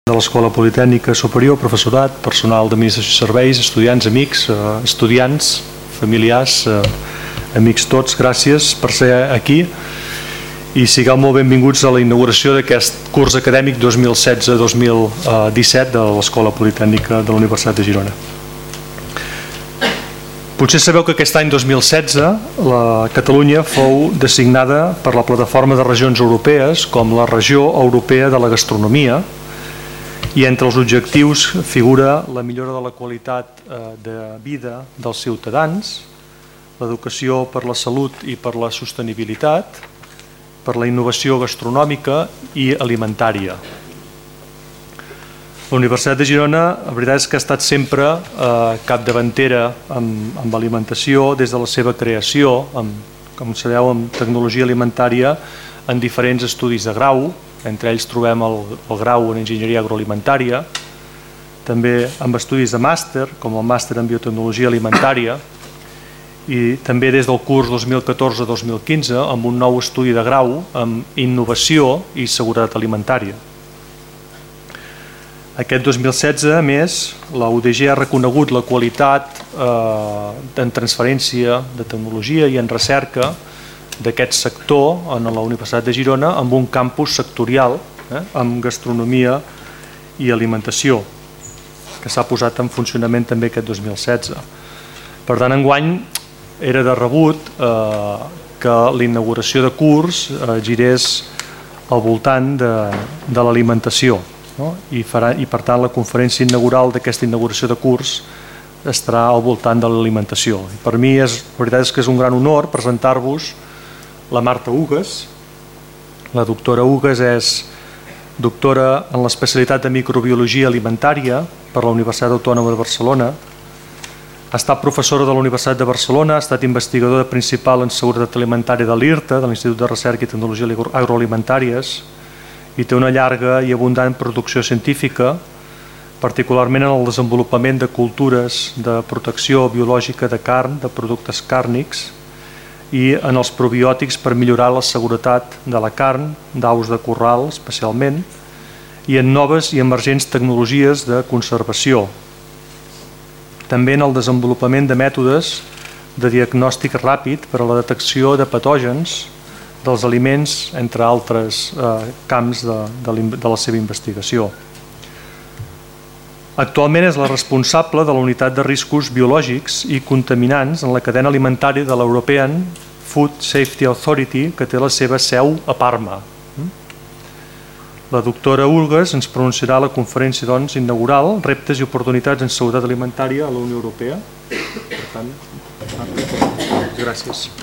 de l'Escola Politècnica Superior, professorat, personal d'administració i serveis, estudiants, amics, estudiants, familiars, amics tots, gràcies per ser aquí i sigueu molt benvinguts a la inauguració d'aquest curs acadèmic 2016-2017 de l'Escola Politècnica de la Universitat de Girona. Potser sabeu que aquest any 2016 la Catalunya fou designada per la Plataforma de Regions Europees com la Regió Europea de la Gastronomia, i entre els objectius figura la millora de la qualitat de vida dels ciutadans, l'educació per la salut i per la sostenibilitat, per la innovació gastronòmica i alimentària. La Universitat de Girona, la veritat és que ha estat sempre capdavantera amb alimentació des de la seva creació, com sabeu, amb tecnologia alimentària en diferents estudis de grau. Entre ells trobem el grau en enginyeria agroalimentària, també amb estudis de màster, com el màster en biotecnologia alimentària, i també des del curs 2014-2015 amb un nou estudi de grau en innovació i seguretat alimentària. Aquest 2016, a més, la UDG ha reconegut la qualitat en transferència de tecnologia i en recerca d'aquest sector en la Universitat de Girona amb un campus sectorial amb gastronomia i alimentació que s'ha posat en funcionament també aquest 2016. Per tant, enguany era de rebut que la inauguració de curs girés al voltant de l'alimentació, i per tant la conferència inaugural d'aquesta inauguració de curs estarà al voltant de l'alimentació. Per mi la veritat és que és un gran honor presentar-vos la Marta Ugues. La doctora Ugues és doctora en l'especialitat de microbiologia alimentària per la Universitat Autònoma de Barcelona. Ha estat professora de la Universitat de Barcelona, ha estat investigadora principal en seguretat alimentària de l'IRTA, de l'Institut de Recerca i Tecnologia Agroalimentàries, i té una llarga i abundant producció científica, particularment en el desenvolupament de cultures de protecció biològica de carn, de productes càrnics, i en els probiòtics per millorar la seguretat de la carn, d'aus de corral especialment, i en noves i emergents tecnologies de conservació. També en el desenvolupament de mètodes de diagnòstic ràpid per a la detecció de patògens dels aliments, entre altres camps de la seva investigació. Actualment és la responsable de la unitat de riscos biològics i contaminants en la cadena alimentària de l'European Food Safety Authority, que té la seva seu a Parma. La doctora Ugues ens pronunciarà la conferència inaugural Reptes i oportunitats en seguretat alimentària a la Unió Europea. Per tant, gràcies.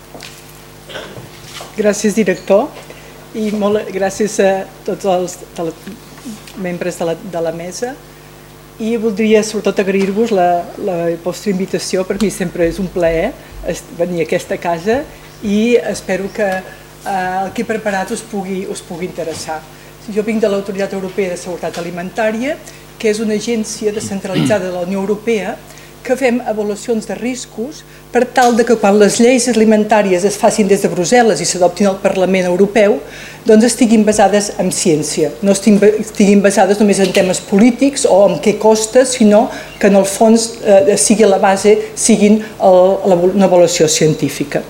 Gràcies, director, i molt gràcies a tots els membres de la mesa. I voldria sobretot agrair-vos la vostra invitació. Per mi sempre és un plaer venir a aquesta casa i espero que el que he preparat us pugui interessar. Jo vinc de l'Autoritat Europea de Seguretat Alimentària, que és una agència descentralitzada de la Unió Europea que fem avaluacions de riscos per tal que quan les lleis alimentàries es facin des de Brussel·les i s'adoptin al Parlament Europeu, doncs estiguin basades en ciència, no estiguin basades només en temes polítics o en què costa, sinó que en el fons sigui la base, siguin una avaluació científica.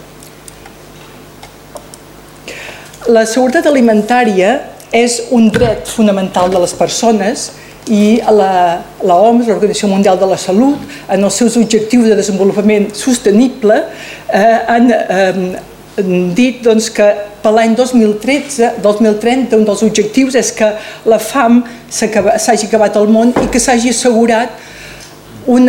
La seguretat alimentària és un dret fonamental de les persones i l'OMS, l'Organització Mundial de la Salut, en els seus objectius de desenvolupament sostenible, han dit que per l'any 2030 un dels objectius és que la fam s'hagi acabat al món i que s'hagi assegurat un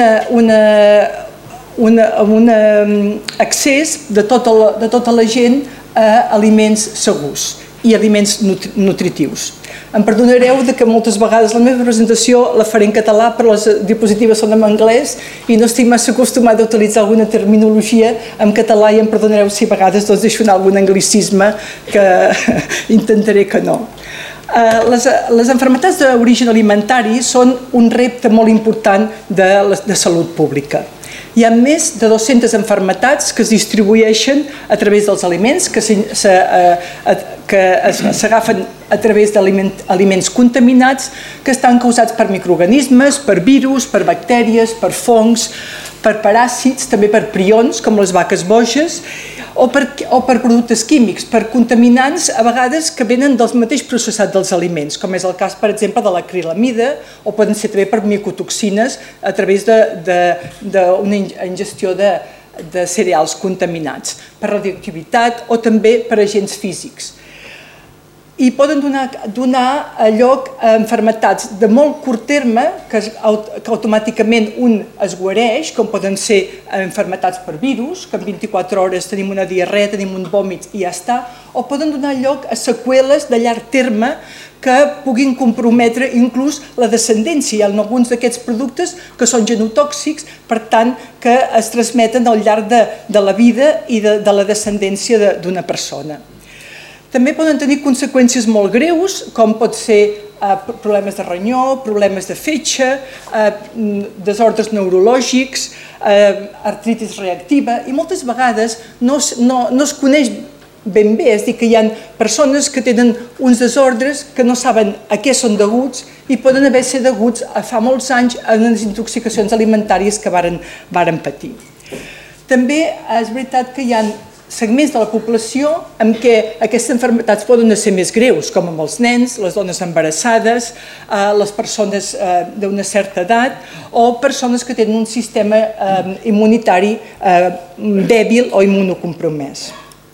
accés de tota la gent a aliments segurs i aliments nutritius. Em perdonareu que moltes vegades la meva presentació la faré en català, però les diapositives són en anglès i no estic massa acostumada a utilitzar alguna terminologia en català, i em perdonareu si a vegades deixo anar algun anglicisme, que intentaré que no. Les malalties d'origen alimentari són un repte molt important de salut pública. Hi ha més de 200 malalties que es distribueixen a través dels aliments, que s'agafen a través d'aliments contaminats, que estan causats per microorganismes, per virus, per bactèries, per fongs, per paràsits, també per prions, com les vaques boges, o per productes químics, per contaminants a vegades que venen del mateix processat dels aliments, com és el cas, per exemple, de l'acrilamida, o poden ser també per micotoxines a través d'una ingestió de cereals contaminats, per radioactivitat o també per agents físics. I poden donar lloc a malalties de molt curt terme, que automàticament un es guareix, com poden ser malalties per virus, que en 24 hores tenim una diarrea, tenim un vòmit i ja està, o poden donar lloc a seqüeles de llarg terme que puguin comprometre inclús la descendència. Hi ha alguns d'aquests productes que són genotòxics, per tant, que es transmeten al llarg de la vida i de la descendència d'una persona. També poden tenir conseqüències molt greus, com pot ser problemes de ronyó, problemes de fetge, desordres neurològics, artritis reactiva, i moltes vegades no es coneix ben bé, és a dir, que hi ha persones que tenen uns desordres que no saben a què són deguts i poden haver ser deguts a fa molts anys a unes intoxicacions alimentàries que varen patir. També és veritat que hi ha segments de la població en què aquestes malalties poden ser més greus, com amb els nens, les dones embarassades, les persones d'una certa edat o persones que tenen un sistema immunitari dèbil o immunocompromès.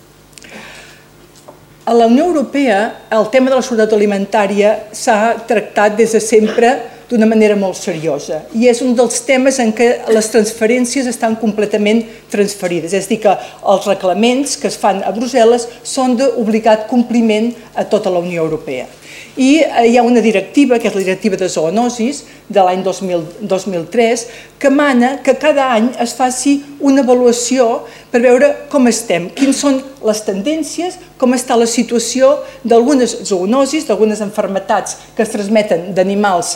A la Unió Europea, el tema de la seguretat alimentària s'ha tractat des de sempre d'una manera molt seriosa i és un dels temes en què les transferències estan completament transferides, és a dir, que els reglaments que es fan a Brussel·les són d'obligat compliment a tota la Unió Europea. I hi ha una directiva, que és la directiva de zoonosis, de l'any 2003, que mana que cada any es faci una avaluació per veure com estem, quines són les tendències, com està la situació d'algunes zoonosis, d'algunes malalties que es transmeten d'animals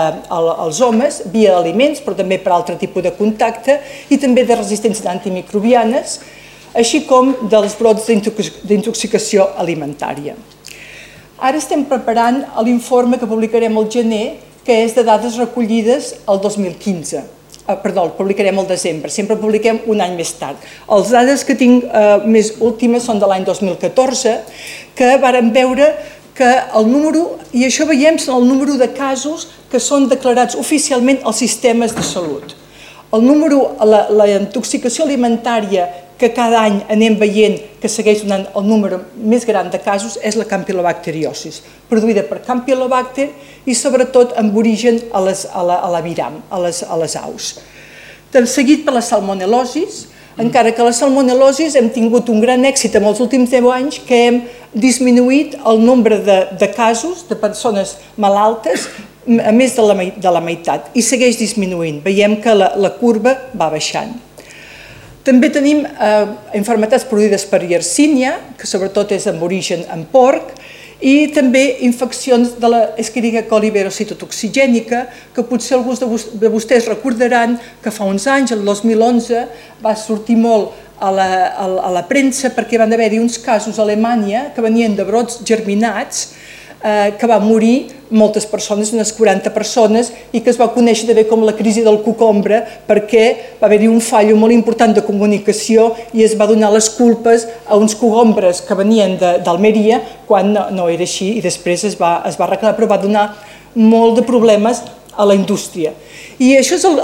als homes via aliments, però també per altre tipus de contacte, i també de resistències antimicrobianes, així com dels brots d'intoxicació alimentària. Ara estem preparant l'informe que publicarem al gener, que és de dades recollides al 2015. Perdó, el publicarem al desembre, sempre publiquem un any més tard. Les dades que tinc més últimes són de l'any 2014, que vàrem veure que el número, i això veiem, són el número de casos que són declarats oficialment als sistemes de salut. El número, la intoxicació alimentària que cada any anem veient que segueix donant el número més gran de casos és la campylobacteriosis, produïda per Campylobacter i sobretot amb origen a l'aviram, a les aus. Seguit per la salmonel·losis, encara que la salmonel·losis hem tingut un gran èxit en els últims 10 anys que hem disminuït el nombre de casos de persones malaltes a més de la meitat i segueix disminuint. Veiem que la curva va baixant. També tenim malalties produïdes per Yersinia, que sobretot és amb origen en porc, i també infeccions de la Escherichia coli verocitotoxigènica, que potser alguns de vostès recordaran que fa uns anys, el 2011, va sortir molt a la premsa perquè van haver-hi uns casos a Alemanya que venien de brots germinats que va morir moltes persones, unes 40 persones, i que es va conèixer també com la crisi del cocombre perquè va haver-hi un fallo molt important de comunicació i es va donar les culpes a uns cogombres que venien d'Almeria quan no era així i després es va arreglar, però va donar molt de problemes a la indústria. I això és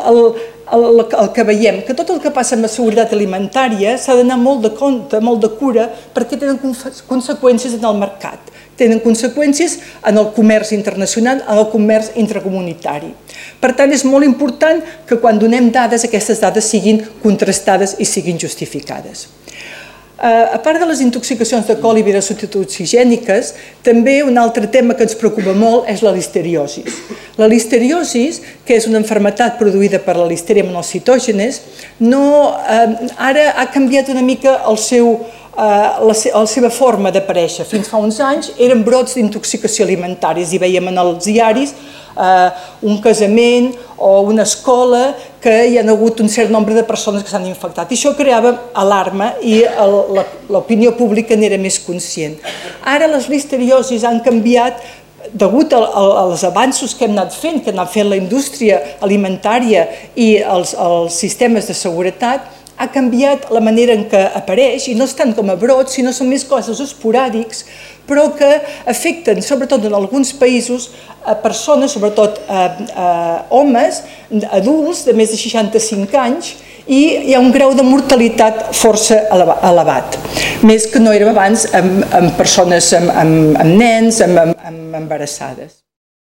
el que veiem, que tot el que passa amb la seguretat alimentària s'ha d'anar molt de compte, molt de cura, perquè tenen conseqüències en el mercat. Tenen conseqüències en el comerç internacional, en el comerç intracomunitari. Per tant, és molt important que quan donem dades, aquestes dades siguin contrastades i siguin justificades. A part de les intoxicacions de coli verocitotoxigèniques, també un altre tema que ens preocupa molt és la listeriosis. La listeriosis, que és una malaltia produïda per la Listeria monocytogenes, ara ha canviat una mica la seva forma d'aparèixer. Fins fa uns anys eren brots d'intoxicació alimentària i veiem en els diaris un casament o una escola que que hi ha hagut un cert nombre de persones que s'han infectat. I això creava alarma i l'opinió pública n'era més conscient. Ara les listeriosis han canviat degut als avanços que hem anat fent, la indústria alimentària i els sistemes de seguretat, ha canviat la manera en què apareix, i no és tant com a brots, sinó són més casos esporàdics, però que afecten, sobretot en alguns països, a persones, sobretot homes, adults de més de 65 anys, i hi ha un grau de mortalitat força elevat, més que no era abans amb persones, amb nens, amb embarassades.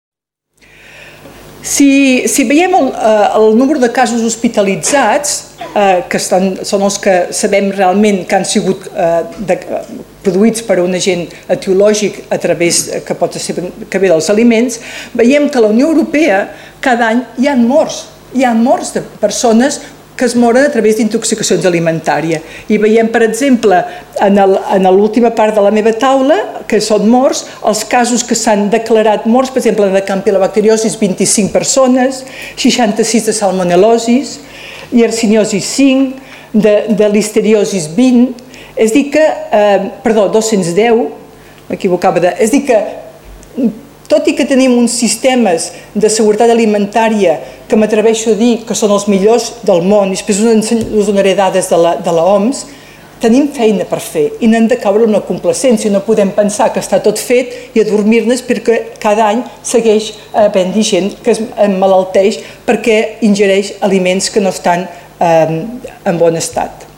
Si veiem el número de casos hospitalitzats, que són els que sabem realment que han sigut produïts per un agent etiològic a través que pot ser que ve dels aliments, veiem que a la Unió Europea cada any hi ha morts de persones que es moren a través d'intoxicacions alimentàries. I veiem, per exemple, en l'última part de la meva taula, que són morts, els casos que s'han declarat morts, per exemple, de campilobacteriosi, 25 persones, 66 de salmonel·losis, yersiniosis 5, de listeriosis 20, és dir que, perdó, 210, m'equivocava, és dir que tot i que tenim uns sistemes de seguretat alimentària que m'atreveixo a dir que són els millors del món, i després us donaré dades de l'OMS, tenim feina per fer i n'hem de caure en la complacència. No podem pensar que està tot fet i adormir-nos perquè cada any segueix havent-hi gent que es emmalalteix perquè ingereix aliments que no estan en bon estat.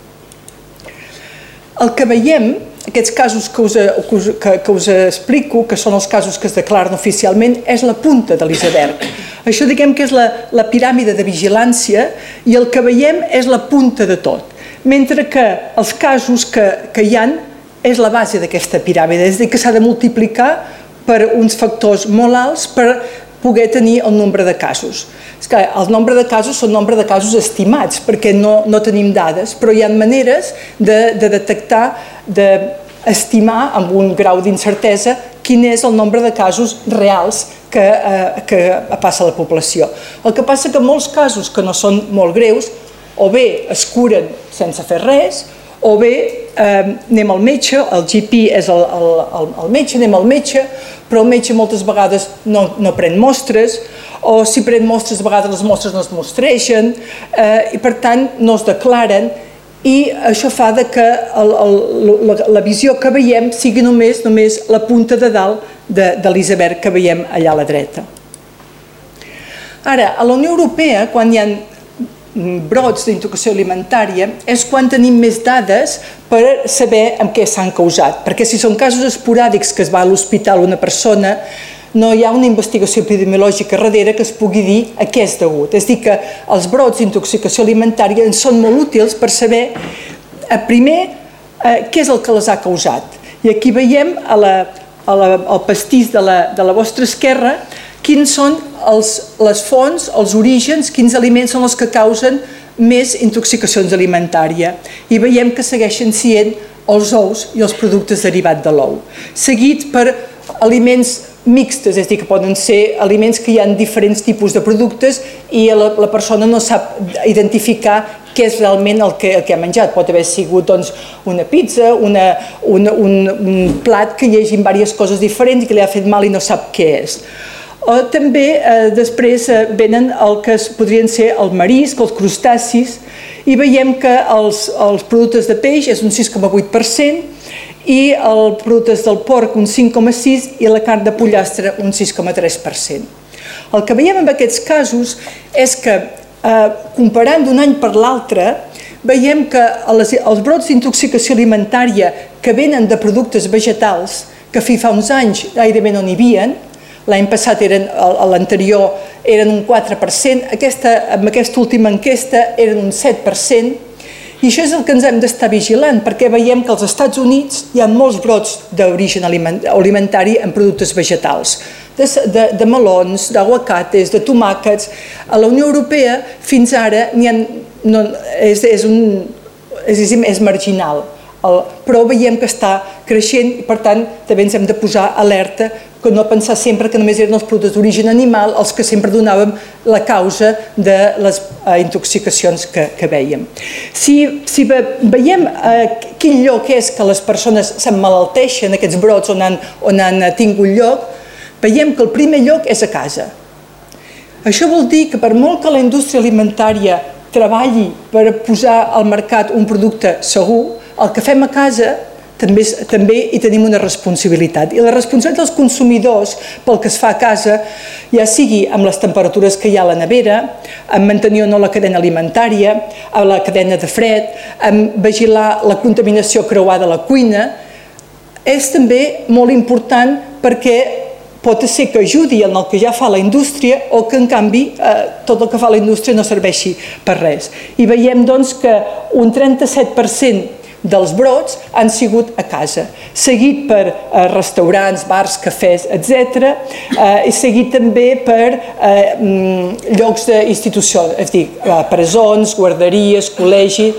El que veiem, aquests casos que us explico, que són els casos que es declaren oficialment, és la punta de l'iceberg. Això diguem que és la piràmide de vigilància i el que veiem és la punta de tot. Mentre que els casos que hi ha és la base d'aquesta piràmide, és a dir, que s'ha de multiplicar per uns factors molt alts per poder tenir el nombre de casos. El nombre de casos són nombre de casos estimats, perquè no tenim dades, però hi ha maneres de detectar, d'estimar amb un grau d'incertesa quin és el nombre de casos reals que passa a la població. El que passa que molts casos que no són molt greus, o bé es curen sense fer res, o bé anem al metge, el GP és el metge, anem al metge, però el metge moltes vegades no pren mostres, o si pren mostres, a vegades les mostres no es mostreixen, i per tant no es declaren, i això fa que la visió que veiem sigui només la punta de dalt de l'iceberg que veiem allà a la dreta. Ara, a la Unió Europea, quan hi ha brots d'intoxicació alimentària, és quan tenim més dades per saber amb què s'han causat, perquè si són casos esporàdics que es va a l'hospital una persona, no hi ha una investigació epidemiològica darrere que es pugui dir a què és degut. És a dir, que els brots d'intoxicació alimentària ens són molt útils per saber, primer, què és el que les ha causat. I aquí veiem al pastís de la vostra esquerra quins són les fonts, els orígens, quins aliments són els que causen més intoxicacions alimentàries. I veiem que segueixen sent els ous i els productes derivats de l'ou, seguit per aliments mixtes, és a dir, que poden ser aliments que hi ha diferents tipus de productes i la persona no sap identificar què és realment el que ha menjat. Pot haver sigut una pizza, un plat que hi hagi diverses coses diferents i que li ha fet mal i no sap què és. També després venen el que podrien ser el marisc, els crustacis, i veiem que els productes de peix és un 6,8%, i els productes del porc un 5,6% i la carn de pollastre un 6,3%. El que veiem en aquests casos és que, comparant d'un any per l'altre, veiem que els brots d'intoxicació alimentària que venen de productes vegetals, que fa uns anys gairebé no n'hi havia, l'any passat, l'anterior, eren un 4%, amb aquesta última enquesta eren un 7%, i això és el que ens hem d'estar vigilant, perquè veiem que als Estats Units hi ha molts brots d'origen alimentari en productes vegetals, de melons, d'aguacates, de tomàquets. A la Unió Europea fins ara és marginal, però veiem que està creixent i per tant també ens hem de posar alerta que no pensar sempre que només eren els productes d'origen animal els que sempre donàvem la causa de les intoxicacions que vèiem. Si veiem quin lloc és que les persones s'emmalalteixen, aquests brots on han tingut lloc, veiem que el primer lloc és a casa. Això vol dir que per molt que la indústria alimentària treballi per posar al mercat un producte segur, el que fem a casa també hi tenim una responsabilitat. I la responsabilitat dels consumidors pel que es fa a casa, ja sigui amb les temperatures que hi ha a la nevera, amb mantenir o no la cadena alimentària, a la cadena de fred, amb vigilar la contaminació creuada a la cuina, és també molt important perquè pot ser que ajudi en el que ja fa la indústria o que, en canvi, tot el que fa la indústria no serveixi per res. I veiem, doncs, que un 37% dels brots han sigut a casa, seguit per restaurants, bars, cafès, etc., i seguit també per llocs d'institució, és a dir, presons, guarderies, col·legis,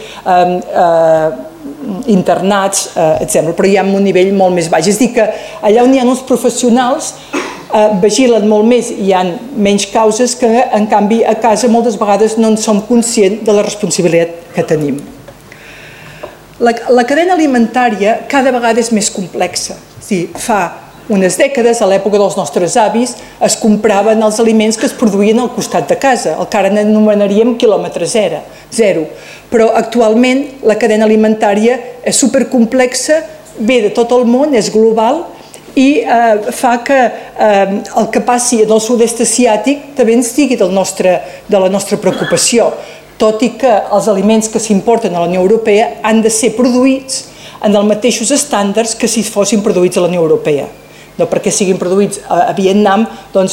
internats, etc. Però ja en un nivell molt més baix. És a dir, que allà on hi ha uns professionals vigilen molt més i hi ha menys causes que, en canvi, a casa moltes vegades no en som conscients de la responsabilitat que tenim. La cadena alimentària cada vegada és més complexa. És a dir, fa unes dècades, a l'època dels nostres avis, es compraven els aliments que es produïen al costat de casa, el que ara n'anomenaríem quilòmetre zero. Però actualment la cadena alimentària és supercomplexa, ve de tot el món, és global i fa que el que passi en el sud-est asiàtic també ens sigui de la nostra preocupació, tot i que els aliments que s'importen a la Unió Europea han de ser produïts en els mateixos estàndards que si fossin produïts a la Unió Europea. No perquè siguin produïts a Vietnam, doncs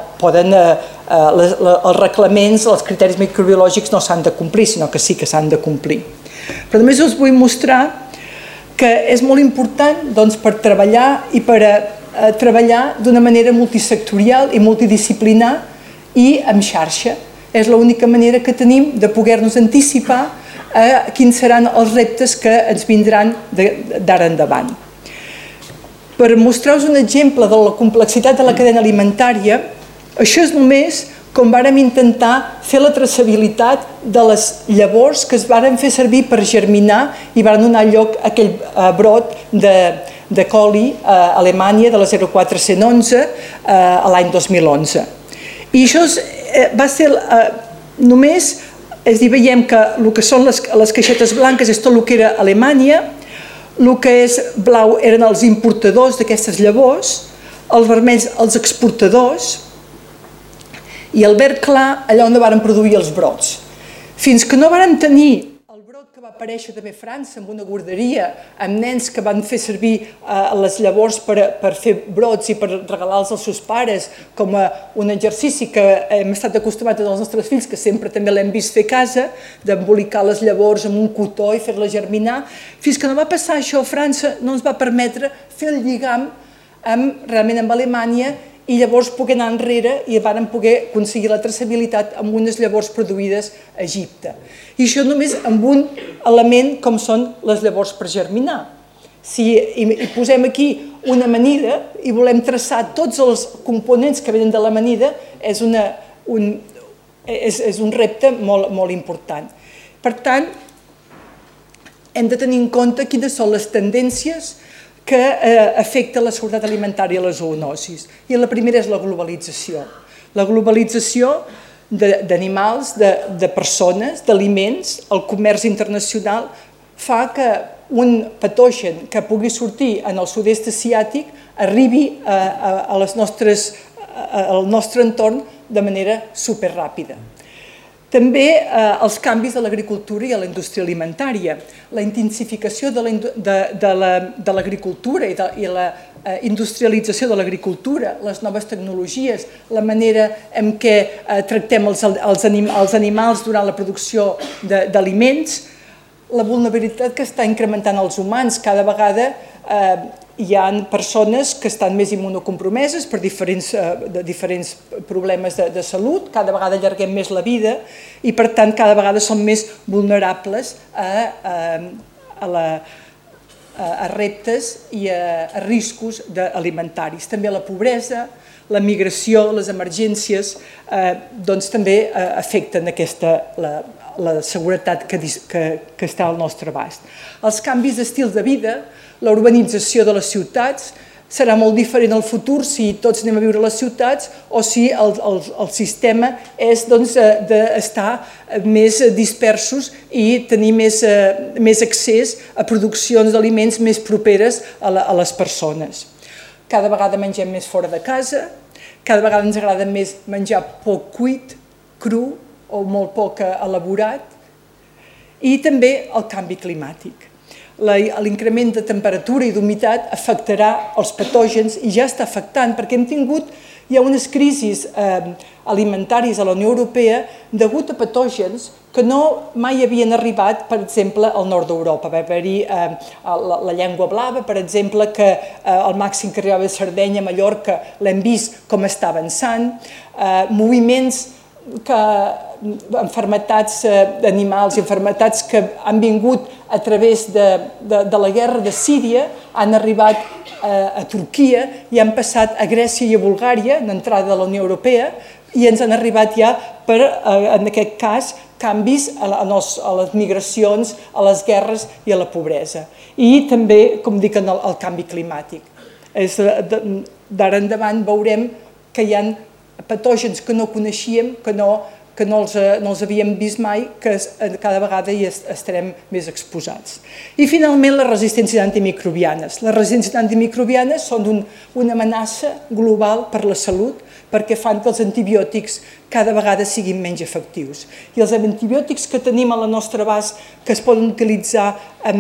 els reglaments, els criteris microbiològics no s'han de complir, sinó que sí que s'han de complir. Però només us vull mostrar que és molt important per treballar i per treballar d'una manera multisectorial i multidisciplinar i en xarxa. És l'única manera que tenim de poder-nos anticipar a quins seran els reptes que ens vindran d'ara endavant. Per mostrar-vos un exemple de la complexitat de la cadena alimentària, això és només com vàrem intentar fer la traçabilitat de les llavors que es varen fer servir per germinar i van donar lloc a aquell brot de coli a Alemanya de la 0411 a l'any 2011. I això va ser només, és a dir, veiem que el que són les caixetes blanques és tot el que era Alemanya, el que és blau eren els importadors d'aquestes llavors, els vermells els exportadors i el verd clar allà on varen produir els brots. Fins que no varen tenir el brot que va aparèixer també a França amb una guarderia, amb nens que van fer servir les llavors per fer brots i per regalar-los als seus pares com un exercici que hem estat acostumats als nostres fills, que sempre també l'hem vist fer a casa, d'embolicar les llavors amb un cotó i fer-les germinar. Fins que no va passar això a França no ens va permetre fer el lligam realment amb Alemanya i llavors poder anar enrere i varen poder aconseguir la traçabilitat amb unes llavors produïdes a Egipte. I això només amb un element com són les llavors per germinar. Si hi posem aquí una amanida i volem traçar tots els components que venen de l'amanida, és un repte molt important. Per tant, hem de tenir en compte quines són les tendències que afecta la seguretat alimentària i la zoonosis. I la primera és la globalització. La globalització d'animals, de persones, d'aliments, el comerç internacional, fa que un patogen que pugui sortir en el sud-est asiàtic arribi al nostre entorn de manera superràpida. També els canvis de l'agricultura i a la indústria alimentària, la intensificació de l'agricultura i la industrialització de l'agricultura, les noves tecnologies, la manera en què tractem els animals durant la producció d'aliments, la vulnerabilitat que està incrementant els humans. Cada vegada hi ha persones que estan més immunocompromeses per diferents problemes de salut, cada vegada allarguem més la vida i, per tant, cada vegada som més vulnerables a a reptes i a riscos alimentaris. També la pobresa, la migració, les emergències, doncs també afecten la seguretat que està al nostre abast. Els canvis d'estils de vida, la urbanització de les ciutats, serà molt diferent al futur si tots anem a viure a les ciutats o si el sistema és d'estar més dispersos i tenir més accés a produccions d'aliments més properes a les persones. Cada vegada mengem més fora de casa, cada vegada ens agrada més menjar poc cuit, cru o molt poc elaborat, i també el canvi climàtic. L'increment de temperatura i d'humitat afectarà els patògens i ja està afectant perquè hi ha unes crisis alimentàries a la Unió Europea degut a patògens que mai havien arribat, per exemple, al nord d'Europa. Va haver-hi la llengua blava, per exemple, que el màxim que arribava a Sardenya, a Mallorca, l'hem vist com està avançant, moviments enfermetats d'animals i enfermetats que han vingut a través de la guerra de Síria, han arribat a Turquia i han passat a Grècia i a Bulgària, en entrada de la Unió Europea, i ens han arribat ja per, en aquest cas, canvis a les migracions, a les guerres i a la pobresa. I també, com dic, el canvi climàtic. D'ara endavant veurem que hi ha patògens que no coneixíem, que no els havíem vist mai, que cada vegada hi estarem més exposats. I finalment les resistències antimicrobianes. Les resistències antimicrobianes són una amenaça global per la salut perquè fan que els antibiòtics cada vegada siguin menys efectius. I els antibiòtics que tenim a la nostra abast que es poden utilitzar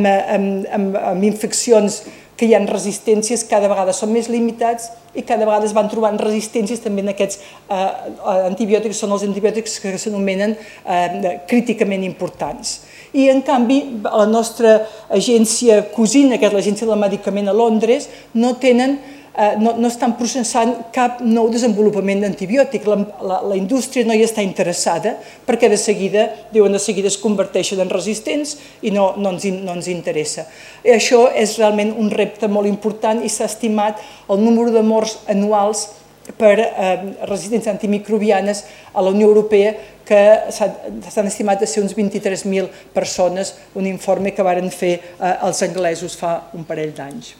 amb infeccions que hi ha resistències, cada vegada són més limitats i cada vegada es van trobant resistències també en aquests antibiòtics, són els antibiòtics que s'anomenen críticament importants. I, en canvi, la nostra agència cosina, que és l'Agència del Medicament a Londres, no estan processant cap nou desenvolupament d'antibiòtic. La indústria no hi està interessada perquè de seguida es converteixen en resistents i no ens interessa. I això és realment un repte molt important i s'ha estimat el número de morts anuals per resistències antimicrobianes a la Unió Europea que s'han estimat de ser uns 23.000 persones, un informe que varen fer els anglesos fa un parell d'anys.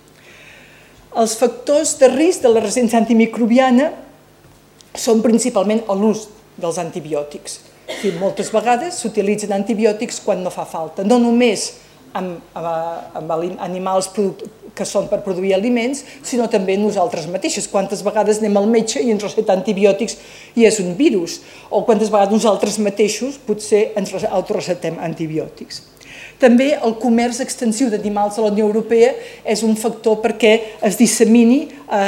Els factors de risc de la resistència antimicrobiana són principalment l'ús dels antibiòtics. Moltes vegades s'utilitzen antibiòtics quan no fa falta, no només amb animals que són per produir aliments, sinó també nosaltres mateixes. Quantes vegades anem al metge i ens receta antibiòtics i és un virus, o quantes vegades nosaltres mateixos potser ens autorecetem antibiòtics. També el comerç extensiu d'animals a la Unió Europea és un factor perquè es dissemini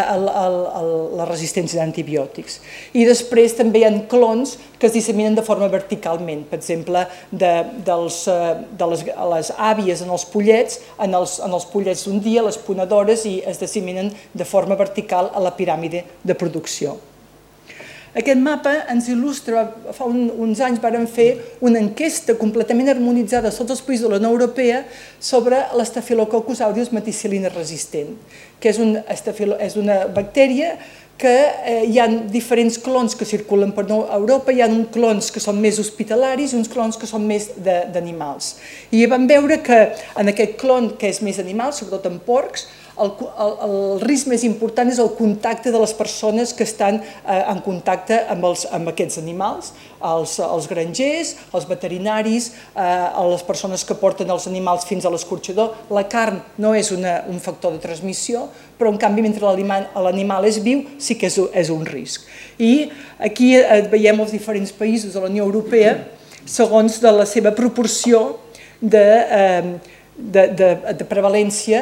la resistència d'antibiòtics. I després també hi ha clons que es disseminen de forma verticalment, per exemple, de les àvies en els pollets d'un dia, les ponedores, i es disseminen de forma vertical a la piràmide de producció. Aquest mapa ens il·lustra, fa uns anys vàrem fer una enquesta completament harmonitzada a tots els països de la Unió Europea sobre l'Staphylococcus aureus meticil·lina resistent, que és una bactèria que hi ha diferents clons que circulen per Europa, hi ha uns clons que són més hospitalaris i uns clons que són més d'animals. I vam veure que en aquest clon que és més animal, sobretot en porcs, el risc més important és el contacte de les persones que estan en contacte amb aquests animals, els grangers, els veterinaris, les persones que porten els animals fins a l'escorxador. La carn no és un factor de transmissió, però en canvi mentre l'animal és viu sí que és un risc. I aquí veiem els diferents països de la Unió Europea segons de la seva proporció de prevalència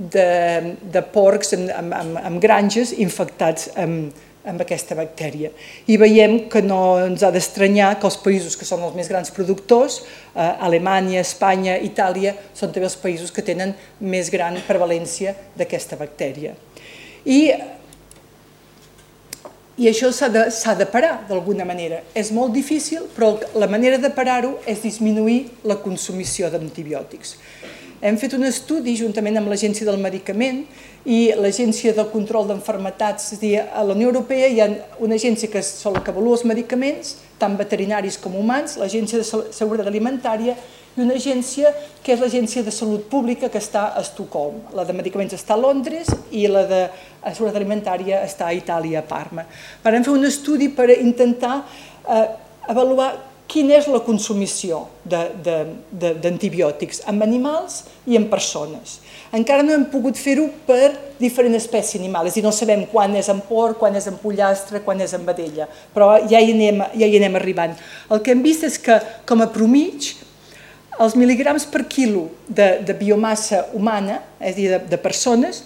de porcs amb granges infectats amb aquesta bactèria. I veiem que no ens ha d'estranyar que els països que són els més grans productors, Alemanya, Espanya, Itàlia, són també els països que tenen més gran prevalència d'aquesta bactèria. I això s'ha de parar d'alguna manera. És molt difícil, però la manera de parar-ho és disminuir la consumició d'antibiòtics. hem fet un estudi juntament amb l'Agència del Medicament i l'Agència del Control d'Enfermetats. És a dir, a la Unió Europea hi ha una agència que són la que avalua els medicaments, tant veterinaris com humans, l'Agència de Seguretat Alimentària i una agència que és l'Agència de Salut Pública que està a Estocolm. La de medicaments està a Londres i la de Seguretat Alimentària està a Itàlia, a Parma. Vam fer un estudi per intentar avaluar quina és la consumició d'antibiòtics en animals i en persones. Encara no hem pogut fer-ho per diferent espècie animal, és a dir, no sabem quan és en porc, quan és en pollastre, quan és en vedella, però ja hi anem arribant. El que hem vist és que, com a promig, els mil·ligrams per quilo de biomassa humana, és a dir, de persones,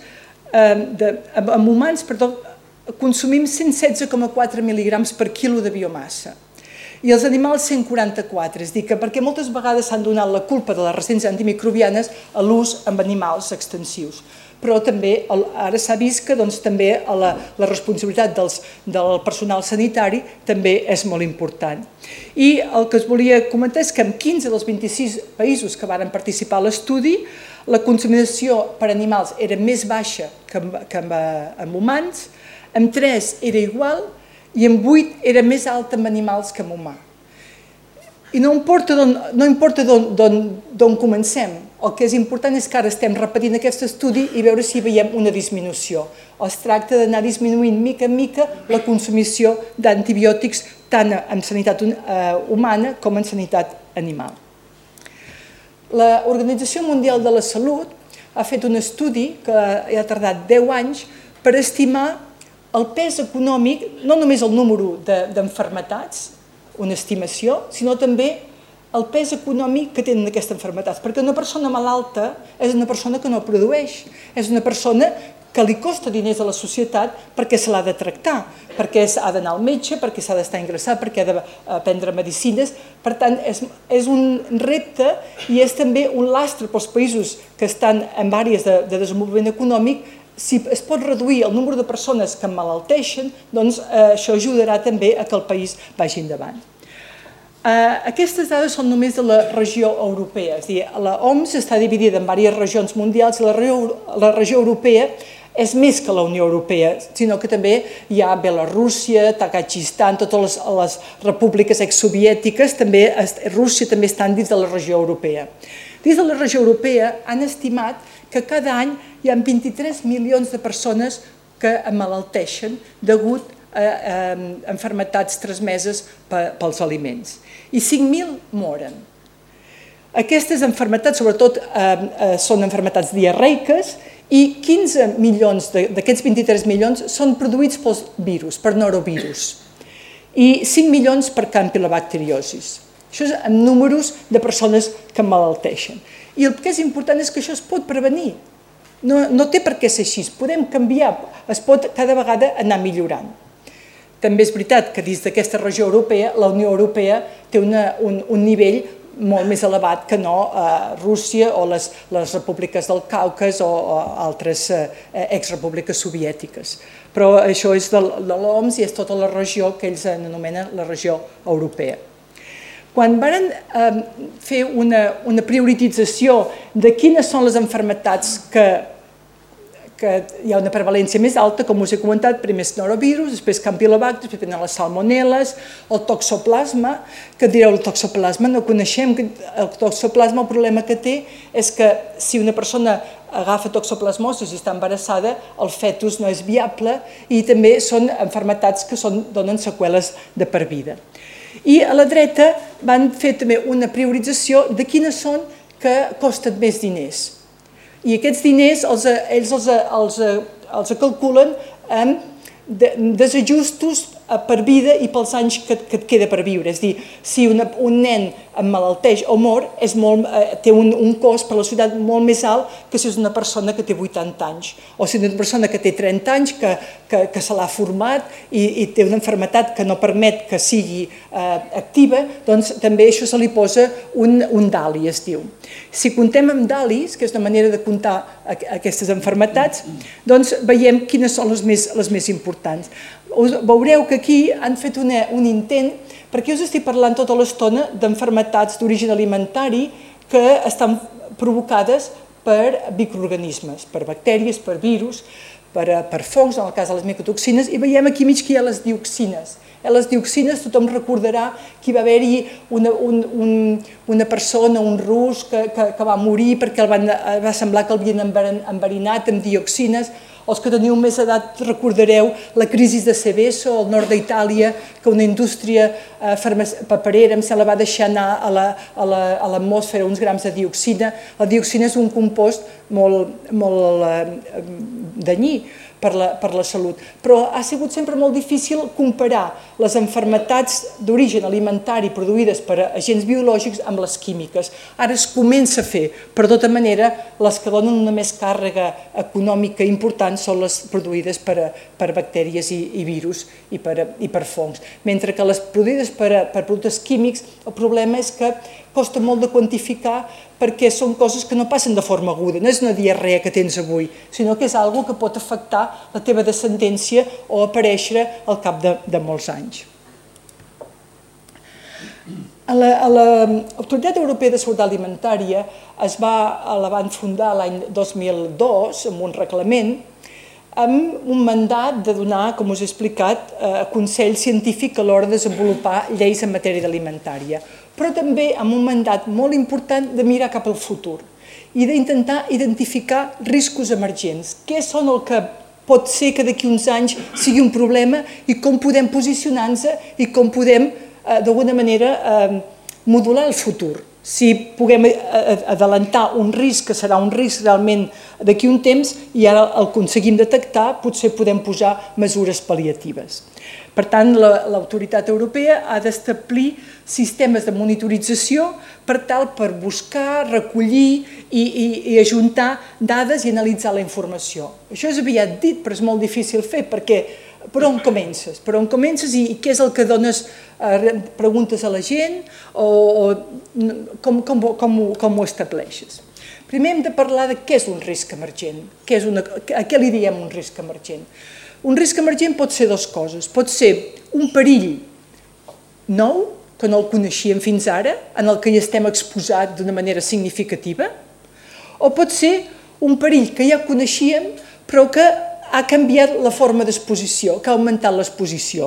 amb humans, consumim 116,4 mil·ligrams per quilo de biomassa. I els animals 144, és a dir, que perquè moltes vegades s'han donat la culpa de les resistències antimicrobianes a l'ús amb animals extensius. Però també ara s'ha vist que també la responsabilitat del personal sanitari també és molt important. I el que us volia comentar és que en 15 dels 26 països que varen participar a l'estudi, la contaminació per animals era més baixa que amb humans, en 3 era igual, i en 8 era més alta amb animals que amb humà. I no importa d'on comencem, el que és important és que ara estem repetint aquest estudi i veure si veiem una disminució. Es tracta d'anar disminuint mica en mica la consumició d'antibiòtics tant en sanitat humana com en sanitat animal. L'Organització Mundial de la Salut ha fet un estudi que ha tardat 10 anys per estimar el pes econòmic, no només el número d'enfermetats, una estimació, sinó també el pes econòmic que tenen aquestes enfermetats, perquè una persona malalta és una persona que no produeix, és una persona que li costa diners a la societat perquè se l'ha de tractar, perquè ha d'anar al metge, perquè s'ha d'estar ingressat, perquè ha de prendre medicines. Per tant, és un repte i és també un lastre pels països que estan en àrees de desenvolupament econòmic. Si es pot reduir el número de persones que emmalalteixen, doncs això ajudarà també a que el país vagi endavant. Aquestes dades són només de la regió europea, és a dir, l'OMS està dividida en diverses regions mundials i la regió europea és més que la Unió Europea, sinó que també hi ha Bielorússia, Tadjikistan, totes les repúbliques exsoviètiques, Rússia també estan dins de la regió europea. Dins de la regió europea han estimat que cada any hi ha 23 milions de persones que emmalalteixen degut a enfermetats transmeses pels aliments i 5.000 moren. Aquestes enfermetats, sobretot, són enfermetats diarreiques i 15 milions d'aquests 23 milions són produïts pels virus, per norovirus, i 5 milions per campilobacteriosis. Això és en números de persones que emmalalteixen. I el que és important és que això es pot prevenir. No té per què ser així, podem canviar, es pot cada vegada anar millorant. També és veritat que dins d'aquesta regió europea, la Unió Europea té un nivell molt més elevat que no Rússia o les repúbliques del Caucas o altres exrepúbliques soviètiques. Però això és de l'OMS i és tota la regió que ells anomenen la regió europea. Quan varen fer una priorització de quines són les enfermetats que hi ha una prevalència més alta, com us he comentat, primer és norovirus, després campylobacter, després venen les salmonel·les, el toxoplasma, que direu, el toxoplasma no coneixem, el toxoplasma el problema que té és que si una persona agafa toxoplasmosis i està embarassada, el fetus no és viable i també són enfermetats que donen seqüeles de per vida. I a la dreta van fer també una priorització de quines són que costen més diners. I aquests diners ells els calculen amb desajustos per vida i pels anys que et queda per viure. És a dir, si un nen emmalalteix o mor, té un cost per la societat molt més alt que si és una persona que té 80 anys. O si és una persona que té 30 anys, que se l'ha format i té una malaltia que no permet que sigui activa, doncs també això se li posa un DALI, es diu. Si comptem amb DALIs, que és una manera de comptar aquestes malalties, doncs veiem quines són les més importants. Veureu que aquí han fet un intent, perquè us estic parlant tota l'estona d'enfermetats d'origen alimentari que estan provocades per microorganismes, per bactèries, per virus, per fongs, en el cas de les micotoxines, i veiem aquí mig que hi ha les dioxines. Les dioxines, tothom recordarà que hi va haver-hi una persona, un rus, que va morir perquè va semblar que l'havien enverinat amb dioxines. Els que teniu més edat recordareu la crisi de Seveso al nord d'Itàlia, que una indústria paperera, em sembla, va deixar anar a l'atmosfera uns grams de dioxina. La dioxina és un compost molt danyí per la salut, però ha sigut sempre molt difícil comparar les malalties d'origen alimentari produïdes per agents biològics amb les químiques. Ara es comença a fer, però de tota manera les que donen una més càrrega econòmica important són les produïdes per bactèries i virus i per fongs, mentre que les produïdes per productes químics el problema és que costa molt de quantificar perquè són coses que no passen de forma aguda, no és una diarrea que tens avui, sinó que és una cosa que pot afectar la teva descendència o aparèixer al cap de molts anys. L'Autoritat Europea de Seguretat Alimentària la van fundar l'any 2002 amb un reglament amb un mandat de donar, com us he explicat, consell científic a l'hora de desenvolupar lleis en matèria alimentària, però també amb un mandat molt important de mirar cap al futur i d'intentar identificar riscos emergents. Què són el que pot ser que d'aquí uns anys sigui un problema i com podem posicionar-nos i com podem, d'alguna manera, modular el futur. Si puguem adelantar un risc, que serà un risc realment d'aquí un temps, i ara el aconseguim detectar, potser podem posar mesures pal·liatives. Per tant, l'autoritat europea ha d'establir sistemes de monitorització per buscar, recollir i ajuntar dades i analitzar la informació. Això és aviat dit, però és molt difícil fer, perquè per on comences? Per on comences i què és el que dones, preguntes a la gent o com ho estableixes? Primer hem de parlar de què és un risc emergent, a què li diem un risc emergent. Un risc emergent pot ser dues coses, pot ser un perill nou, que no el coneixíem fins ara, en el que hi estem exposats d'una manera significativa, o pot ser un perill que ja coneixíem però que ha canviat la forma d'exposició, que ha augmentat l'exposició.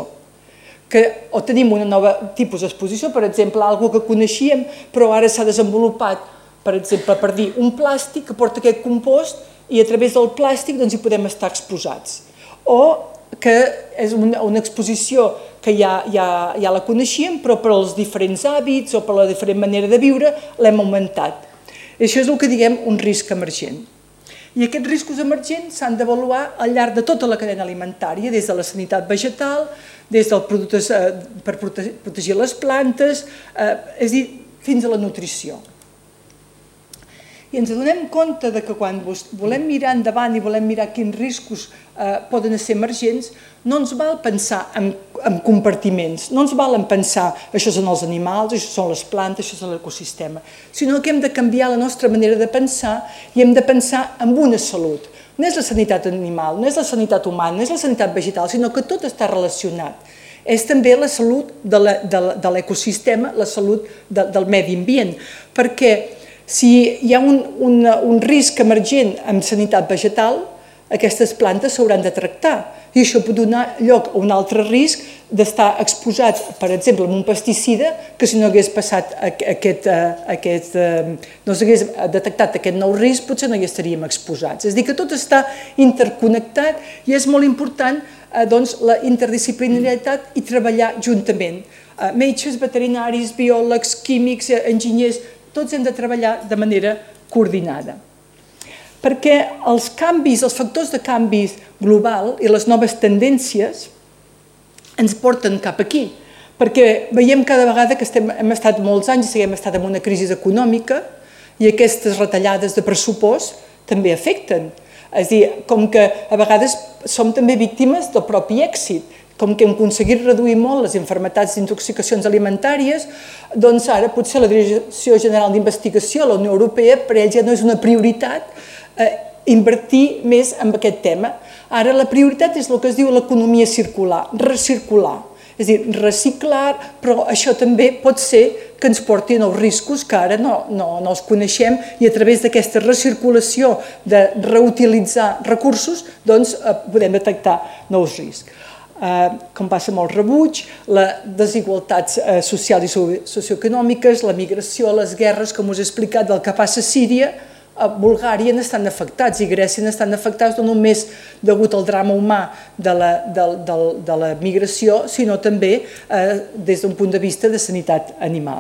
O tenim un nou tipus d'exposició, per exemple, alguna que coneixíem, però ara s'ha desenvolupat, per exemple, per dir un plàstic que porta aquest compost i a través del plàstic hi podem estar exposats. O que és una exposició que ja la coneixíem, però per als diferents hàbits o per la diferent manera de viure l'hem augmentat. Això és el que diguem un risc emergent. I aquests riscos emergents s'han d'avaluar al llarg de tota la cadena alimentària, des de la sanitat vegetal, des dels productes per protegir les plantes, és a dir, fins a la nutrició. I ens adonem compte que quan volem mirar endavant i volem mirar quins riscos poden ser emergents, no ens val pensar en compartiments, no ens val pensar això són els animals, això són les plantes, això és l'ecosistema, sinó que hem de canviar la nostra manera de pensar i hem de pensar en una salut. No és la sanitat animal, no és la sanitat humana, no és la sanitat vegetal, sinó que tot està relacionat. És també la salut de l'ecosistema, la salut del medi ambient, perquè si hi ha un risc emergent en sanitat vegetal, aquestes plantes s'hauran de tractar i això pot donar lloc a un altre risc d'estar exposat, per exemple, a un pesticida que si no hagués passat no s'hagués detectat aquest nou risc, potser no hi estaríem exposats. És a dir, que tot està interconnectat i és molt important la interdisciplinaritat i treballar juntament. Metges, veterinaris, biòlegs, químics, enginyers, tots hem de treballar de manera coordinada. Perquè els canvis, els factors de canvi global i les noves tendències ens porten cap aquí, perquè veiem cada vegada que hem estat molts anys i hem estat en una crisi econòmica i aquestes retallades de pressupost també afecten. És a dir, com que a vegades som també víctimes del propi èxit, com que hem aconseguit reduir molt les malalties d'intoxicacions alimentàries, doncs ara potser la Direcció General d'Investigació, la Unió Europea, per ells ja no és una prioritat invertir més en aquest tema. Ara la prioritat és el que es diu l'economia circular, recircular. És a dir, reciclar, però això també pot ser que ens porti a nous riscos que ara no els coneixem i a través d'aquesta recirculació de reutilitzar recursos doncs podem detectar nous riscs. Com passa amb el rebuig, les desigualtats socials i socioeconòmiques, la migració, les guerres, com us he explicat, del que passa a Síria, a Bulgària n'estan afectats i Grècia n'estan afectats no només degut al drama humà de la migració, sinó també des d'un punt de vista de sanitat animal.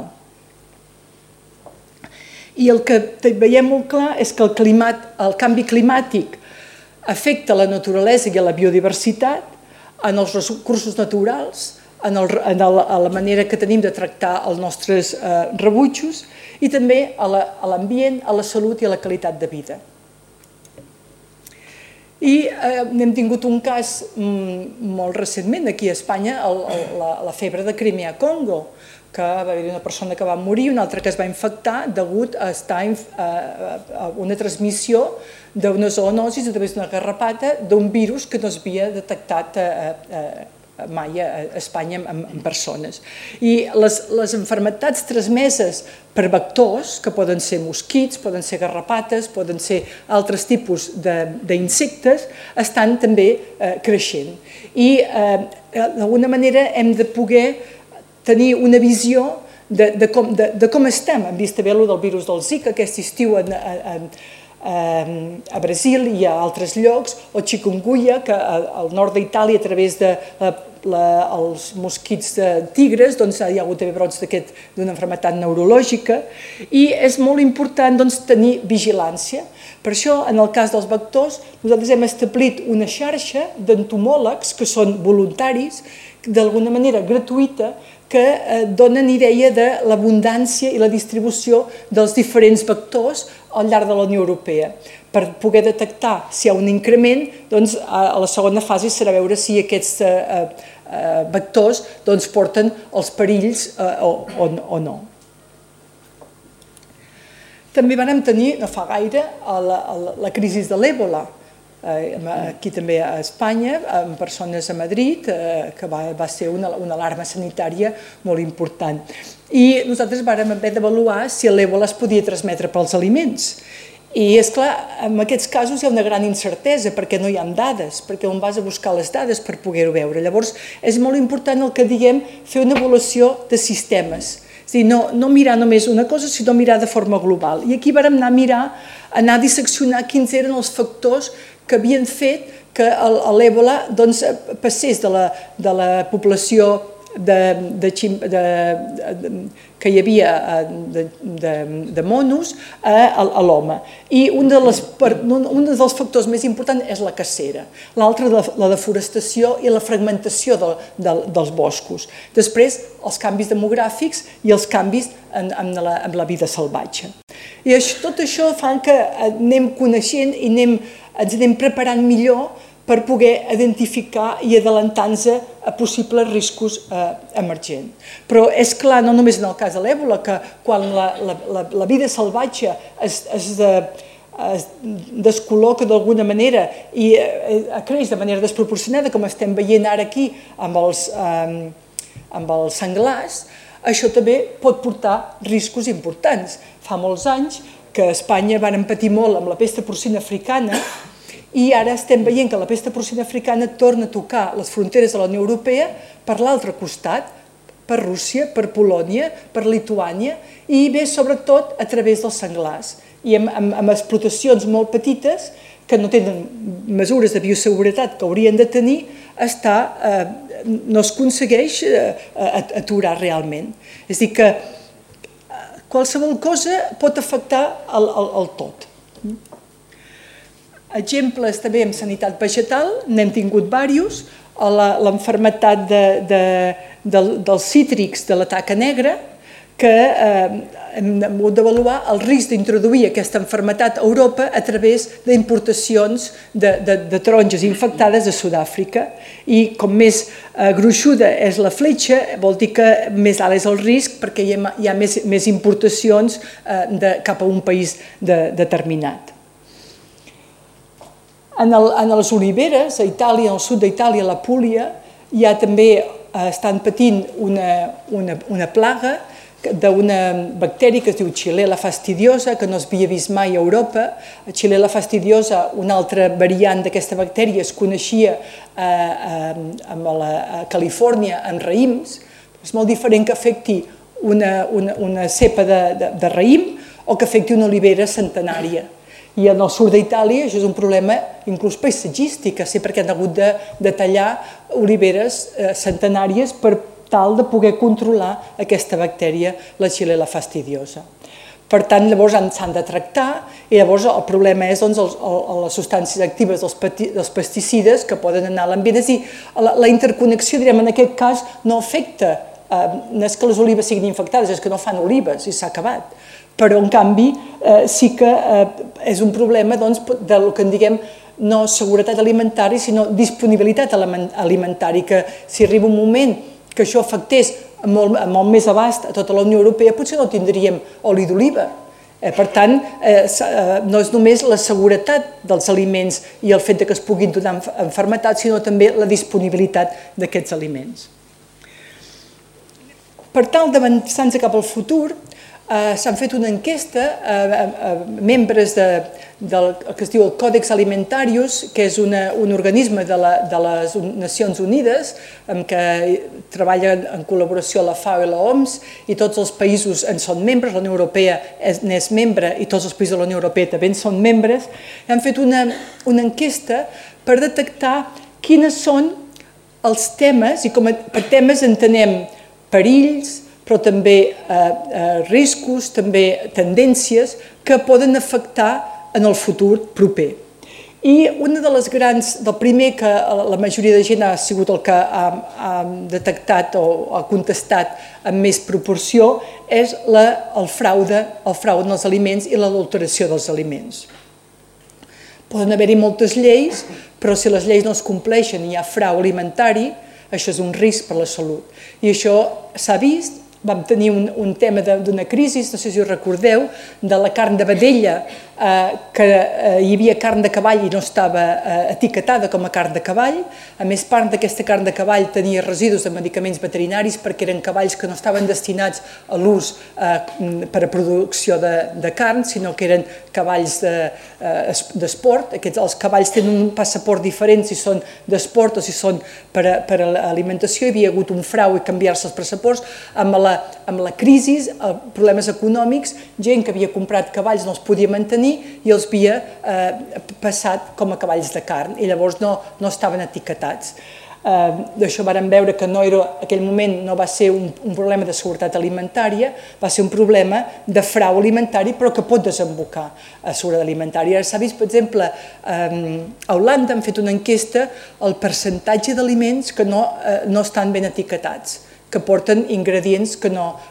I el que veiem molt clar és que el canvi climàtic afecta la naturalesa i la biodiversitat, en els recursos naturals, en la manera que tenim de tractar els nostres rebutjos i també a l'ambient, a la salut i a la qualitat de vida. I hem tingut un cas molt recentment aquí a Espanya, la febre de Crimea-Congo, que va haver-hi una persona que va morir, una altra que es va infectar degut a estar a una transmissió d'una zoonosi a través d'una garrapata d'un virus que no s'havia detectat mai a Espanya en persones. I les malalties transmeses per vectors, que poden ser mosquits, poden ser garrapates, poden ser altres tipus d'insectes, estan també creixent. I d'alguna manera hem de poder tenir una visió de com estem. Hem vist també el virus del Zika aquest estiu a Brasil i a altres llocs, o chikungunya, que al nord d'Itàlia, a través dels mosquits de tigres, hi ha hagut també brots d'una malaltia neurològica, i és molt important tenir vigilància. Per això, en el cas dels vectors, nosaltres hem establit una xarxa d'entomòlegs, que són voluntaris, d'alguna manera gratuïta, que donen idea de l'abundància i la distribució dels diferents vectors al llarg de la Unió Europea. Per poder detectar si hi ha un increment, a la segona fase serà veure si aquests vectors porten els perills o no. També vam tenir, no fa gaire, la crisi de l'Ebola, aquí també a Espanya, amb persones a Madrid, que va ser una alarma sanitària molt important. I nosaltres vam haver d'avaluar si l'Ebola es podia transmetre pels aliments. I, esclar, en aquests casos hi ha una gran incertesa perquè no hi ha dades, perquè on vas a buscar les dades per poder-ho veure. Llavors, és molt important el que diguem fer una avaluació de sistemes. És a dir, no mirar només una cosa, sinó mirar de forma global. I aquí vam anar a disseccionar quins eren els factors que havien fet que l'Ebola passés de la població que hi havia de monos a l'home. I un dels factors més importants és la cacera, l'altre la deforestació i la fragmentació dels boscos. Després, els canvis demogràfics i els canvis en la vida salvatge. I tot això fa que anem coneixent i ens anem preparant millor per poder identificar i adelantar-nos a possibles riscos emergents. Però és clar, no només en el cas de l'Ebola, que quan la vida salvatge es descol·loca d'alguna manera i creix de manera desproporcionada, com estem veient ara aquí amb els senglars, això també pot portar riscos importants. Fa molts anys que a Espanya van patir molt amb la pesta porcina africana i ara estem veient que la pesta porcina africana torna a tocar les fronteres de la Unió Europea per l'altre costat, per Rússia, per Polònia, per Lituània i ve sobretot a través dels senglars i amb explotacions molt petites que no tenen mesures de bioseguretat que haurien de tenir, no es aconsegueix aturar realment. És a dir que qualsevol cosa pot afectar el tot. Exemples també en sanitat vegetal, n'hem tingut diversos, l'enfermetat dels cítrics de la taca negra, que hem hagut d'avaluar el risc d'introduir aquesta malaltia a Europa a través d'importacions de taronges infectades a Sud-àfrica. I com més gruixuda és la fletxa, vol dir que més alt és el risc perquè hi ha més importacions cap a un país determinat. En les oliveres, a Itàlia, al sud d'Itàlia, a la Púlia, hi ha també estan patint una plaga d'una bactèria que es diu Xylella fastidiosa, que no s'havia vist mai a Europa. Xylella fastidiosa, una altra variant d'aquesta bactèria, es coneixia a Califòrnia en raïms. És molt diferent que afecti una cepa de raïm o que afecti una olivera centenària. I en el sud d'Itàlia això és un problema inclús paisatgístic, perquè han hagut de tallar oliveres centenàries per tal de poder controlar aquesta bactèria, la Xylella fastidiosa. Per tant, llavors s'han de tractar i llavors el problema és les substàncies actives dels pesticides que poden anar a l'ambient. És a dir, la interconnexió, direm, en aquest cas no afecta, no és que les olives siguin infectades, és que no fan olives i s'ha acabat. Però, en canvi, sí que és un problema del que en diguem no seguretat alimentària, sinó disponibilitat alimentària, que si arriba un moment que això afectés amb molt més abast a tota la Unió Europea, potser no tindríem oli d'oliva. Per tant, no és només la seguretat dels aliments i el fet que es puguin donar malalties, sinó també la disponibilitat d'aquests aliments. Per tal d'avançar-nos cap al futur, s'han fet una enquesta a membres del que es diu el Còdex Alimentarius, que és un organisme de les Nacions Unides amb què treballa en col·laboració la FAO i l'OMS, i tots els països en són membres, la Unió Europea n'és membre i tots els països de la Unió Europea també en són membres. Han fet una enquesta per detectar quines són els temes, i com per temes entenem perills, però també riscos, també tendències que poden afectar en el futur proper. I una de les grans, del primer que la majoria de gent ha sigut el que ha detectat o ha contestat amb més proporció, és el fraude en els aliments i l'adulteració dels aliments. Poden haver-hi moltes lleis, però si les lleis no es compleixen i hi ha frau alimentari, això és un risc per la salut. I això s'ha vist. Vam tenir un tema d'una crisi, no sé si us recordeu, de la carn de vedella, que hi havia carn de cavall i no estava etiquetada com a carn de cavall. A més, part d'aquesta carn de cavall tenia residus de medicaments veterinaris perquè eren cavalls que no estaven destinats a l'ús per a producció de carn, sinó que eren cavalls d'esport. Els cavalls tenen un passaport diferent si són d'esport o si són per a l'alimentació. Hi havia hagut un frau i canviar-se els passaports. Amb la crisi, problemes econòmics, gent que havia comprat cavalls no els podia mantenir i els havia passat com a cavalls de carn i llavors no estaven etiquetats. D'això vàrem veure que aquell moment no va ser un problema de seguretat alimentària, va ser un problema de frau alimentari, però que pot desembocar a seguretat alimentària. S'ha vist, per exemple, a Holanda han fet una enquesta al percentatge d'aliments que no estan ben etiquetats, que porten ingredients que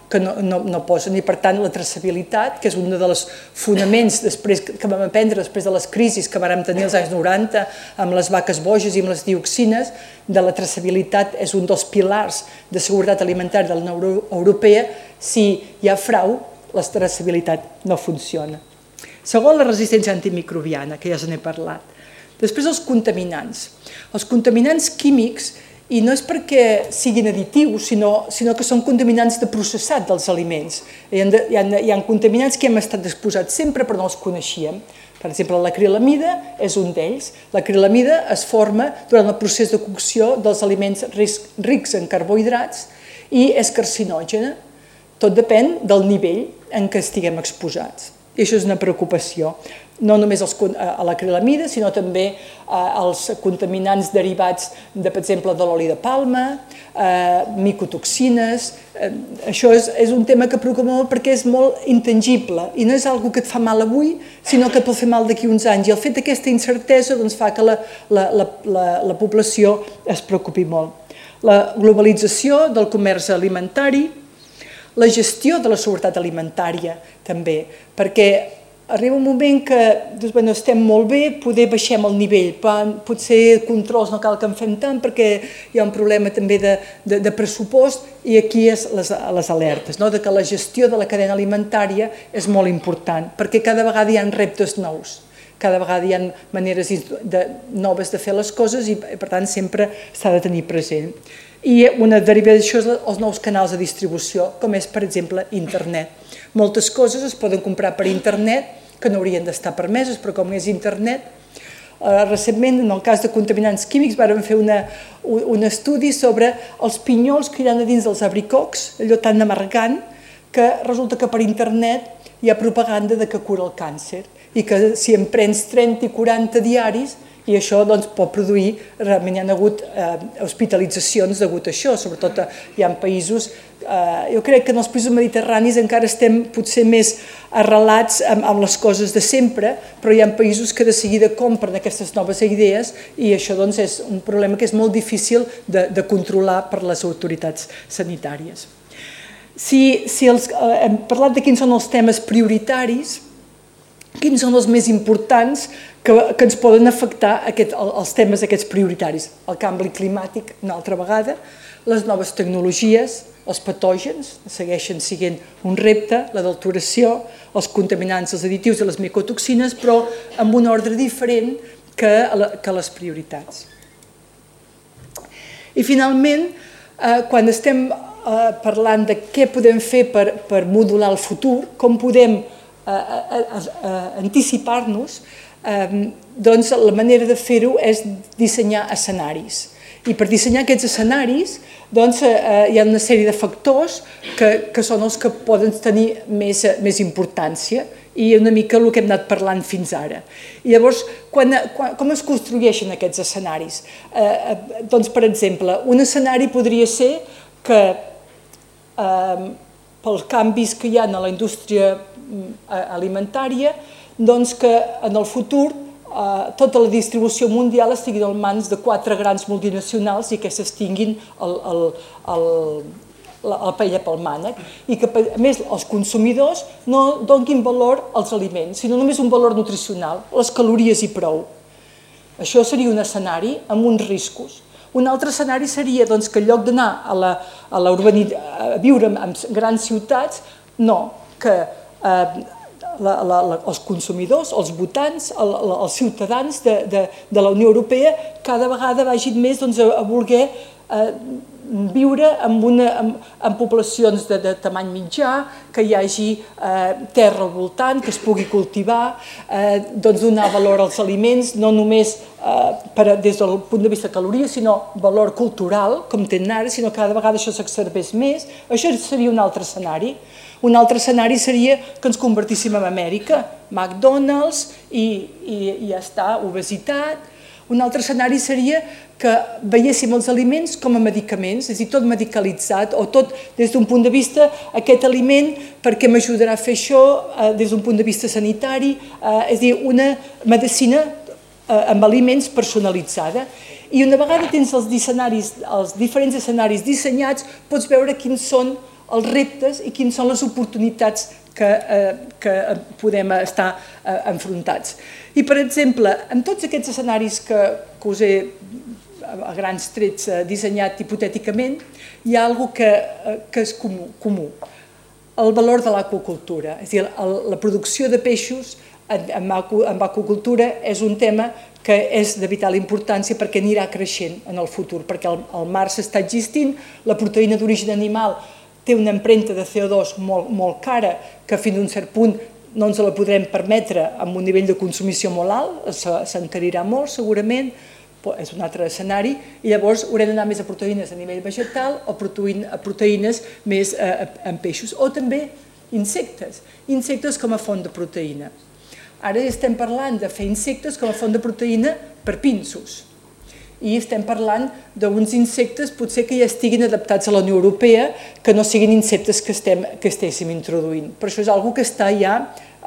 no posen, i per tant la traçabilitat, que és un dels fonaments que vam aprendre després de les crisis que vàrem tenir als anys 90 amb les vaques boges i amb les dioxines, de la traçabilitat és un dels pilars de seguretat alimentària de la Unió Europea. Si hi ha frau, la traçabilitat no funciona. Segon, la resistència antimicrobiana, que ja us n'he parlat. Després, els contaminants. Els contaminants químics, i no és perquè siguin additius, sinó que són contaminants de processat dels aliments. Hi ha contaminants que hem estat exposats sempre però no els coneixíem. Per exemple, l'acrilamida és un d'ells. L'acrilamida es forma durant el procés de cocció dels aliments rics en carbohidrats i és carcinògena. Tot depèn del nivell en què estiguem exposats. I això és una preocupació. No només a l'acrilamida, sinó també als contaminants derivats, per exemple, de l'oli de palma, micotoxines. Això és un tema que preocupa molt perquè és molt intangible i no és una cosa que et fa mal avui, sinó que et pot fer mal d'aquí uns anys. I el fet d'aquesta incertesa fa que la població es preocupi molt. La globalització del comerç alimentari, la gestió de la seguretat alimentària també, perquè arriba un moment que estem molt bé, poder baixem el nivell, potser controls no cal que en fem tant perquè hi ha un problema també de pressupost i aquí és les alertes, de que la gestió de la cadena alimentària és molt important perquè cada vegada hi ha reptes nous, cada vegada hi ha maneres noves de fer les coses i per tant sempre s'ha de tenir present. I una derivació d'això és els nous canals de distribució, com és, per exemple, internet. Moltes coses es poden comprar per internet, que no haurien d'estar permeses, però com és internet, recentment, en el cas de contaminants químics, vàrem fer un estudi sobre els pinyols que hi ha a dins dels abricocs, allò tan amargant, que resulta que per internet hi ha propaganda de que cura el càncer i que si en prens 30 i 40 diaris, i això pot produir, realment hi ha hagut hospitalitzacions degut a això, sobretot hi ha països, jo crec que en els països mediterranis encara estem potser més arrelats amb les coses de sempre, però hi ha països que de seguida compren aquestes noves idees i això és un problema que és molt difícil de controlar per les autoritats sanitàries. Si hem parlat de quins són els temes prioritaris, quins són els més importants que ens poden afectar els temes aquests prioritaris? El canvi climàtic, una altra vegada, les noves tecnologies, els patògens, segueixen sent un repte, l'adulteració, els contaminants, els additius i les micotoxines, però amb un ordre diferent que les prioritats. I finalment, quan estem parlant de què podem fer per modular el futur, com podem anticipar-nos, doncs la manera de fer-ho és dissenyar escenaris. I per dissenyar aquests escenaris hi ha una sèrie de factors que són els que poden tenir més importància i una mica el que hem anat parlant fins ara. I llavors, com es construeixen aquests escenaris? Doncs, per exemple, un escenari podria ser que pels canvis que hi ha a la indústria alimentària, doncs que en el futur tota la distribució mundial estigui en mans de 4 grans multinacionals i aquestes tinguin la paella pel mànec i que, a més, els consumidors no donin valor als aliments, sinó només un valor nutricional, les calories i prou. Això seria un escenari amb uns riscos. Un altre escenari seria que en lloc d'anar a viure en grans ciutats, no, que els consumidors, els votants, els ciutadans de la Unió Europea cada vegada vagin més a voler viure en poblacions de tamany mitjà, que hi hagi terra al voltant, que es pugui cultivar, donar valor als aliments, no només des del punt de vista de calories, sinó valor cultural, com tenen ara, sinó que cada vegada això s'exerceix més. Això seria un altre escenari. Un altre escenari seria que ens convertíssim en Amèrica, McDonald's i ja està, obesitat. Un altre escenari seria que veiéssim els aliments com a medicaments, és a dir, tot medicalitzat o tot des d'un punt de vista, aquest aliment perquè m'ajudarà a fer això des d'un punt de vista sanitari, és a dir, una medicina amb aliments personalitzada. I una vegada tens els diferents escenaris dissenyats, pots veure quins són els reptes i quines són les oportunitats que podem estar enfrontats. I, per exemple, en tots aquests escenaris que us he a grans trets dissenyat hipotèticament, hi ha alguna cosa que és comú, el valor de l'aqüicultura. És a dir, la producció de peixos en aquacultura és un tema que és de vital importància perquè anirà creixent en el futur, perquè el mar s'està extingint, la proteïna d'origen animal té una empremta de CO2 molt cara, que fins a un cert punt no ens la podrem permetre amb un nivell de consumició molt alt, s'encarirà molt segurament, és un altre escenari, i llavors haurem d'anar més a proteïnes a nivell vegetal o a proteïnes més en peixos, o també insectes com a font de proteïna. Ara estem parlant de fer insectes com a font de proteïna per pinsos, i estem parlant d'uns insectes potser que ja estiguin adaptats a la Unió Europea, que no siguin insectes que estéssim introduint. Però això és una cosa que està ja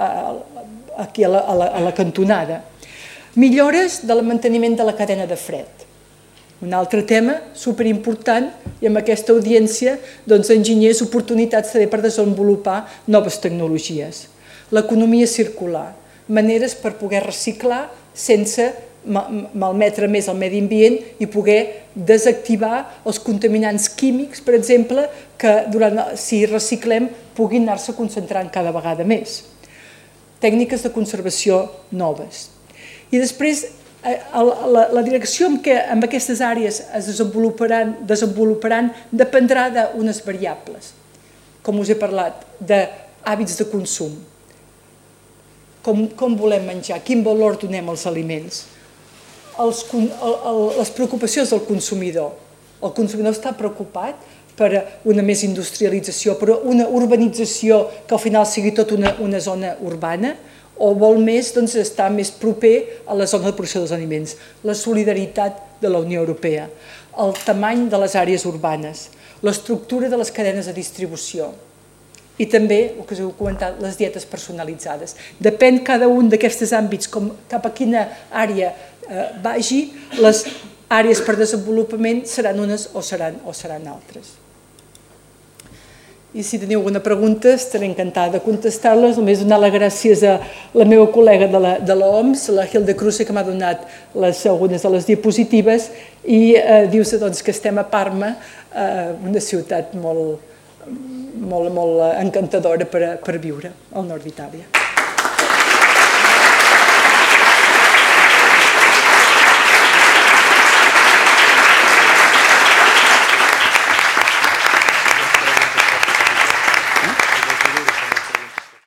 aquí a la cantonada. Millores del manteniment de la cadena de fred. Un altre tema superimportant, i amb aquesta audiència, enginyers, oportunitats també per desenvolupar noves tecnologies. L'economia circular, maneres per poder reciclar sense malmetre més el medi ambient i poder desactivar els contaminants químics, per exemple, que si reciclem puguin anar-se concentrant cada vegada més. Tècniques de conservació noves. I després La direcció en què amb aquestes àrees es desenvoluparan dependrà d'unes variables, com us he parlat, d'hàbits de consum, com volem menjar, quin valor donem als aliments, les preocupacions del consumidor. El consumidor està preocupat per una més industrialització, per una urbanització que al final sigui tot una zona urbana, o vol més estar més proper a la zona de producció dels aliments. La solidaritat de la Unió Europea, el tamany de les àrees urbanes, l'estructura de les cadenes de distribució i també, el que us heu comentat, les dietes personalitzades. Depèn cada un d'aquests àmbits cap a quina àrea vagi, les àrees per desenvolupament seran unes o seran altres. I si teniu alguna pregunta estaré encantada de contestar-les. Només donar les gràcies a la meva col·lega de l'OMS, la Hilde Kruse, que m'ha donat algunes de les diapositives, i diu-se que estem a Parma, una ciutat molt encantadora per viure al nord d'Itàlia.